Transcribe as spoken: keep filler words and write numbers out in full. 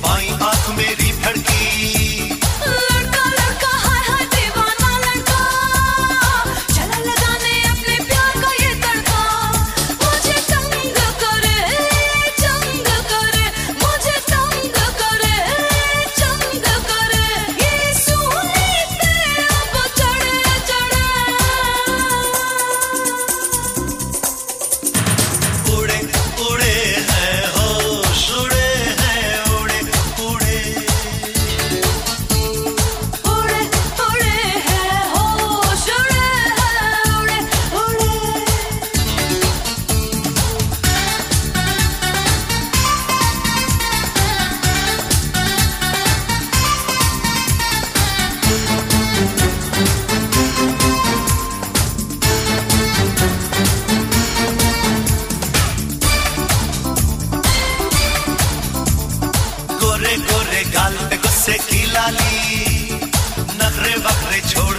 बाई आंख मेरी भड़की, लड़का लड़का हाय हाय दीवाना लड़का, चला लगाने अपने प्यार का ये तड़का, मुझे तंग करे चंग करे, मुझे तंग करे चंग करे, ये सूली पे अब चढ़े चढ़े, उड़े उड़े हैं होश उड़े हैं उड़े उड़े, उड़े उड़े हैं होश उड़े हैं उड़े उड़े। गोरे गोरे गाल पे गुस्से की लाली, नखरे वखरे छोड़